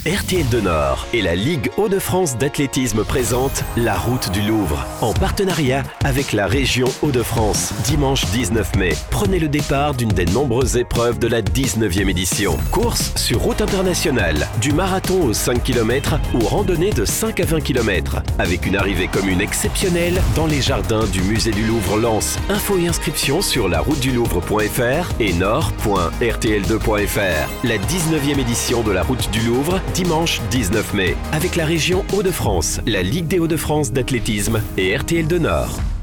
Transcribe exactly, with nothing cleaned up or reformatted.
R T L de Nord et la Ligue Hauts-de-France d'athlétisme présentent la Route du Louvre en partenariat avec la région Hauts-de-France. Dimanche dix-neuf mai, prenez le départ d'une des nombreuses épreuves de la dix-neuvième édition. Course sur route internationale, du marathon aux cinq kilomètres ou randonnée de cinq à vingt kilomètres, avec une arrivée commune exceptionnelle dans les jardins du musée du Louvre-Lens. Infos et inscriptions sur la route du louvre point f r et nord point r t l deux point f r. La dix-neuvième édition de la Route du Louvre, dimanche dix-neuf mai, avec la région Hauts-de-France, la Ligue des Hauts-de-France d'athlétisme et R T L de Nord.